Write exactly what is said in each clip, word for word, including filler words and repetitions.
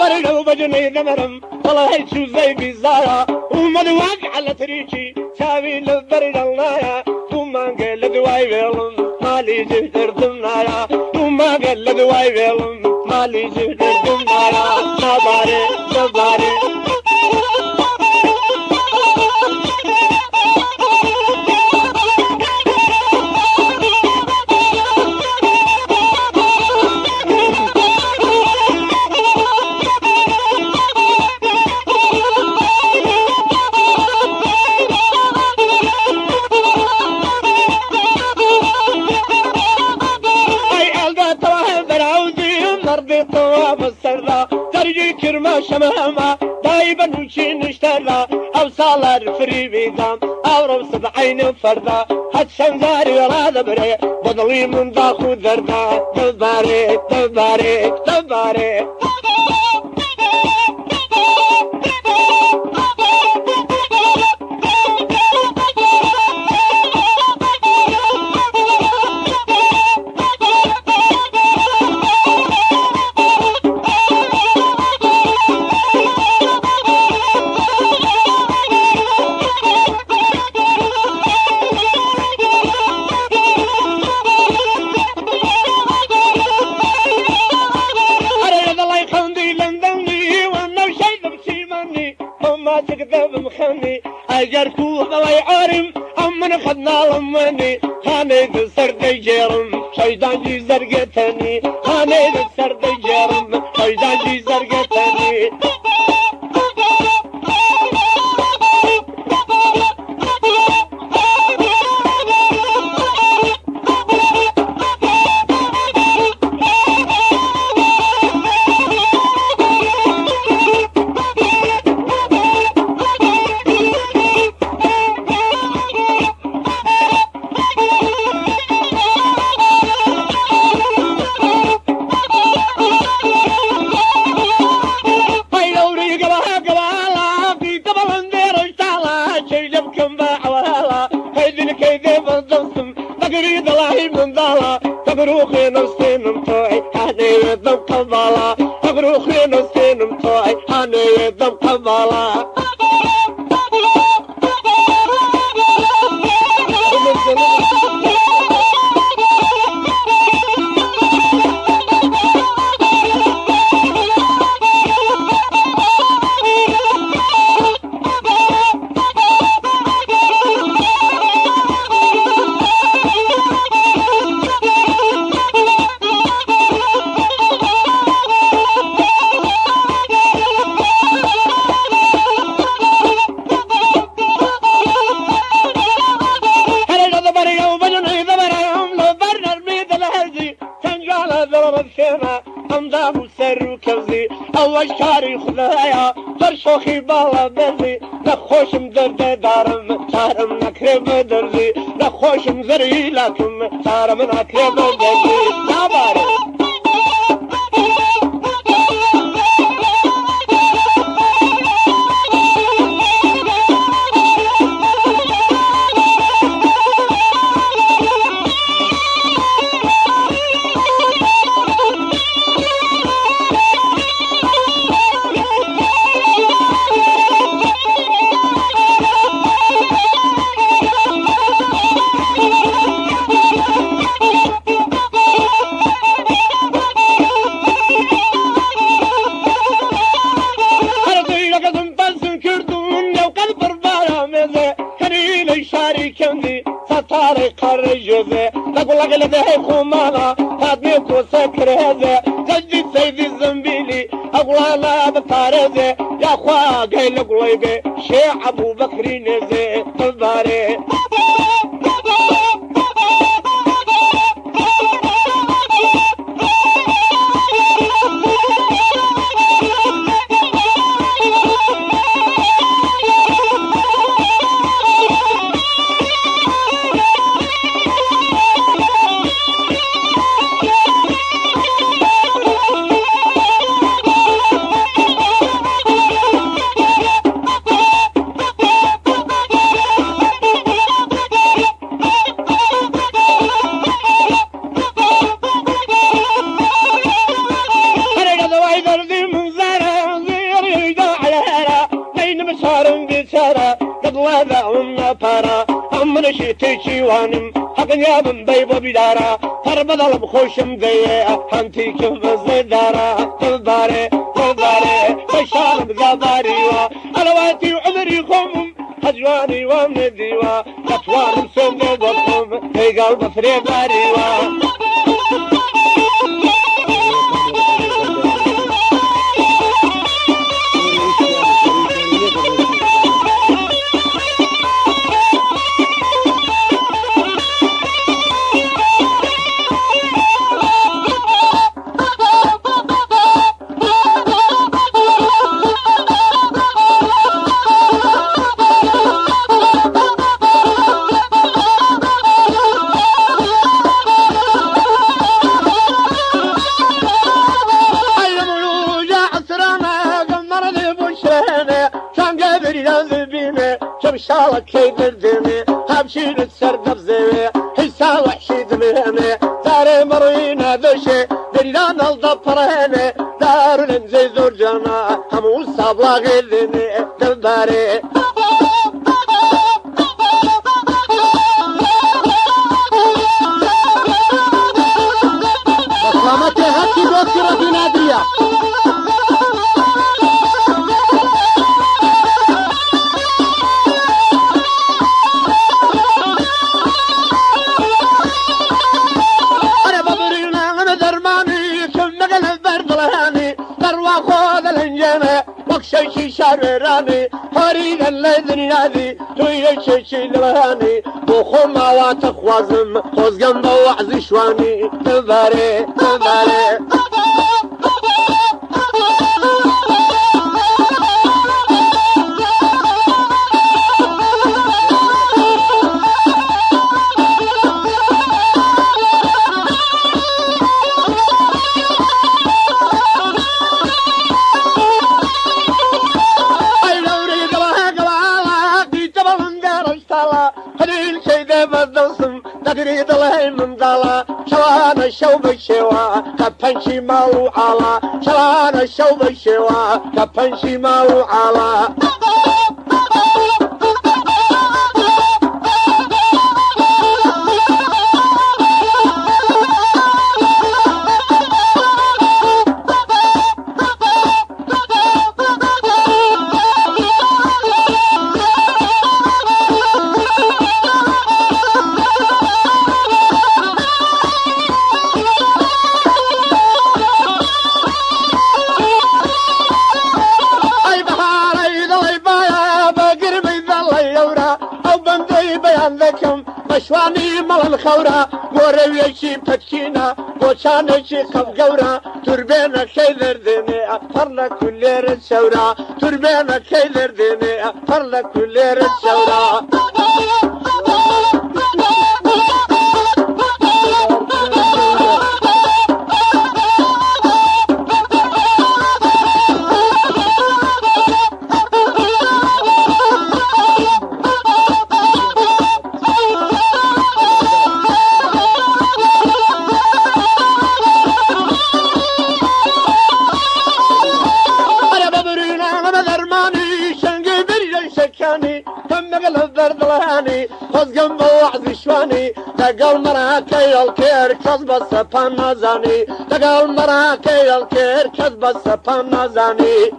برقوا بجني دمرم والله هي شو زي بيزارة وما دواك على تريكي شاوي لبرق النايا وما قال دواي بيلم مالي جهدر دمنايا وما قال دواي بيلم مالي جهدر دمنايا نباري نباري كرما شمامة دايبا وشي نشترى أو صالر فري بيدام أو ربص بعين فردا هاد شمزاري ولا دبري بضلي من داخو دردا دباري دباري دباري أجركو ضلي عارم أمن خدنا لمني خانيد سردي جرم شيطان جي زرقتني خانيد سردي جرم شيطان جي زرقتني تبروخي نفسين مطوعي هاني يدم قبالا تبروخي نفسين مطوعي هاني يدم قبالا أول شاري خذايا فرشوخي بالا بزي نخوشم درد دارم تارم نكرب درزي نخوشم زري لكم تارم نكرب درزي نباري لك لدي خمالا تادنيك وسكر هذا جدي سيدي الزنبيلي أقول لا بطارزي يا أخوة قايل قليبي شيع أبو بكري نزي تباري منشی تیچی وانم حقنیا من بیبا بیدارا پر بدلم خوشم دیه هنتی که بزه دارا دلداره دلداره بشارم زباری و علواتی و عمری خومم هجواني ومندي و نتوانم سنده بطم في قلب فريباري و شالك كيدر دمي همشي نتسردف زوي حسا وحشي دمي داري مرينا ذوشي دلان الضفريني دار ننزي زور جانا همو صابلا غيرني دلداري بسلامتي هاتي دوكرة دي نادرية شيشي شارراني هاريد الليذن نادي توي شيشي لبهاني بوخوما واتخوازم خوزقم بوعزي شواني تنباري تنباري تقريد الله من ضلا شلان الشوب الشوا كبنشي مالو على شلان الشوب الشوا كبنشي مالو على مشواني مال الخورة وريشي بتكينا وشانشي خف قورة تربينا كيلر ديني أطرنا كل الشورة تربينا كيلر ديني أطرنا كل الشورة خزقم بوعز شواني تقال مراكي الكير كذب السبان نازاني تقال مراكي الكير كذب السبان نازاني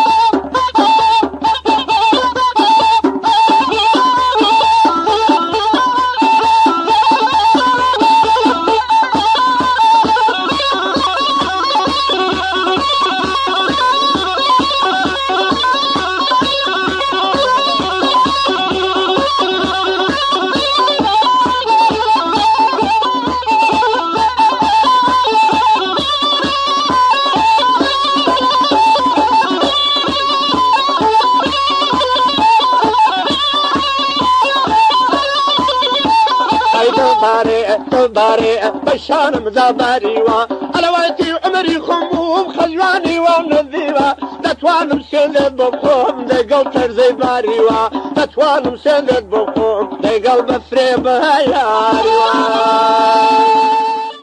دلداري بشانم زباري و علواتي عمري خموم خجواني ومنذيبة تتوانم سندت بخوم دي قلب ترزي باري و تتوانم سندت بخوم دي قلب فريب هياري و